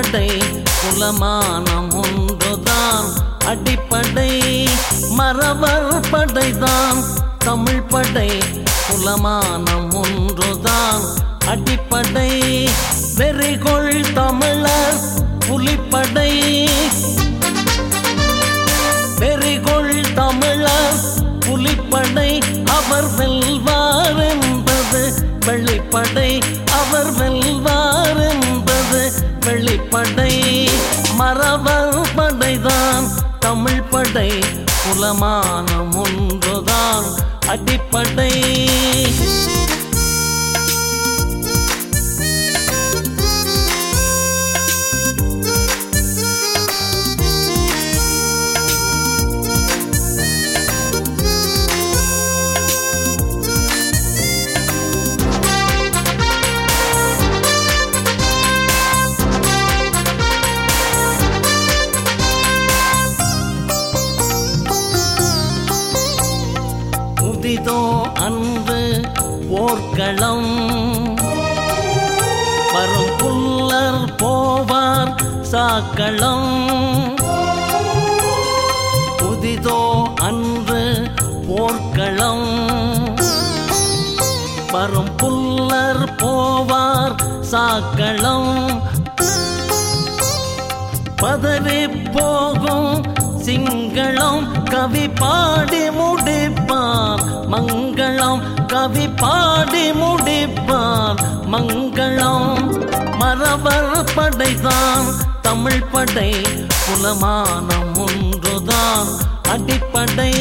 படை குலமானம் ஒன்றுதான் அடிப்படை. மறவர் படைதான் தமிழ் படை குலமானம் ஒன்றுதான் அடிப்படை. வெறிகொள் தமிழர் புலிப்படை வெறிகொள் தமிழர் புலிப்படை. அவர் வெல்வார் என்பது வெளிப்படை அவர் வெல்வார் என்பது வெளிப்படை. மறவர் படைதான் தமிழ் படை குலமானம் ஒன்றுதான் அடிப்படை. புதிதோ அன்று போர்க்களம் வரும் புல்லர் போவார் சாக்களம். புதிதோ அன்று போர்க்களம் வரும் புல்லர் போவார் சாக்களம். பதறி போகும் சிங்களம் கவி பாடி முடிப்பார் மங்களம் கவி பாடி முடிப்பார் மங்களம். மறவர் படைதான் தமிழ் படை குலமானம் ஒன்றுதான் அடிப்படை.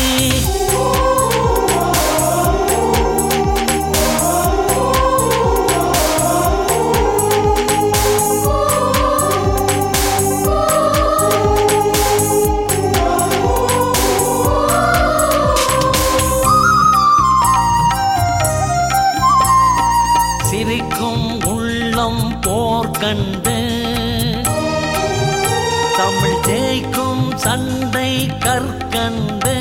சிரிக்கும் உள்ளம் போர் கண்டு தமிழ் ஜெயிக்கும் சண்டை கற்கண்டு.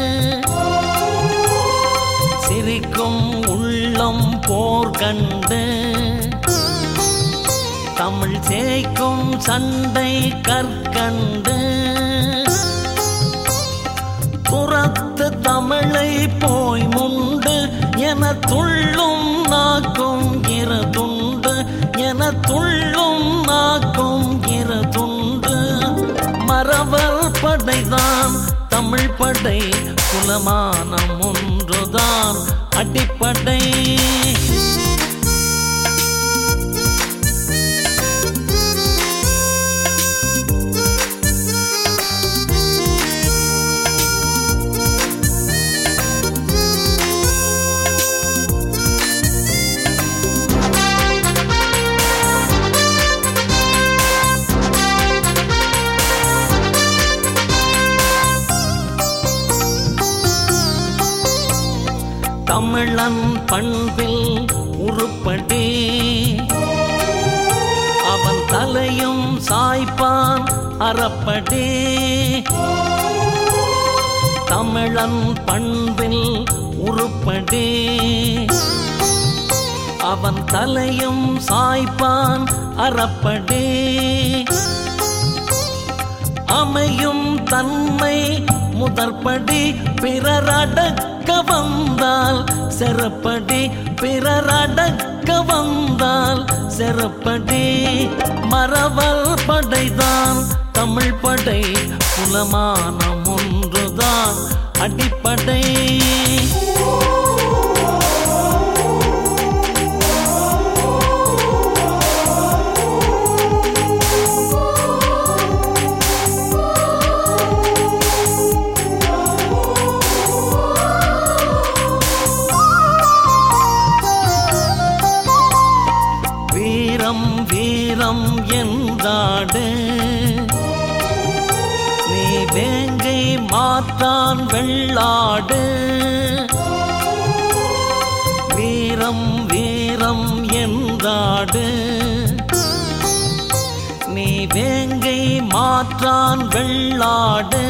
சிரிக்கும் உள்ளம் போர் கண்டு தமிழ் ஜெயிக்கும் சண்டை கற்கண்டு. புறத்து தமிழை போய் முண்டு என துள்ளும் நாக்கும் இருதுண்டு என துள்ளும் நாக்கும் இருதுண்டு. மறவர் படைதான் தமிழ் படை குலமானம் ஒன்றுதான் அடிப்படை. தமிழன் பண்பில் உருப்படி அவன் தலையும் சாய்ப்பான் அறப்படி. தமிழன் பண்பில் உருப்படி அவன் தலையும் சாய்ப்பான் அறப்படி. அமையும் தன்மை முதற்படி பிறரடக்க வந்தால் செருப்படி பிறரடக்க வந்தால் செருப்படி. மறவர் படைதான் தமிழ் படை குலமானம் ஒன்றுதான் அடிப்படை. வீரம் வீரம் என்றாடு நீ வேங்கை மாற்றான் வெள்ளாடு. வீரம் வீரம் என்றாடு நீ வேங்கை மாற்றான் வெள்ளாடு.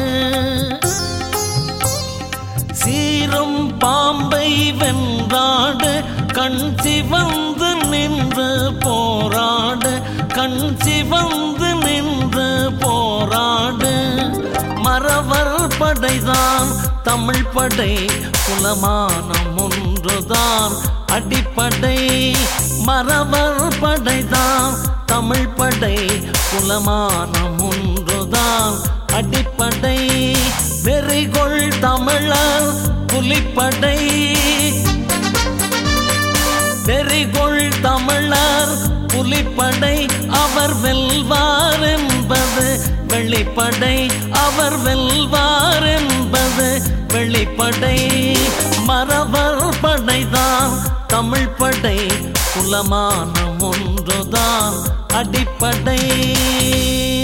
சீரும் பாம்பை வென்றாடு கண் சிவந்து நின்று போராடு கண் சிவந்து படைதான் தமிழ் படை குலமானம் ஒன்றுதான் அடிப்படை மறவர் படைதான் தமிழ் படை குலமானம் ஒன்றுதான் அடிப்படை வெறிகொள் தமிழர் புலிப்படை வெறிகொள் தமிழர் புலிப்படை அவர் வெல்வார் என்பது வெளிப்படை அவர் வெல்வார் என்பது வெளிப்படை மறவர் படைதான் தமிழ் படை குலமானம் ஒன்றுதான் அடிப்படை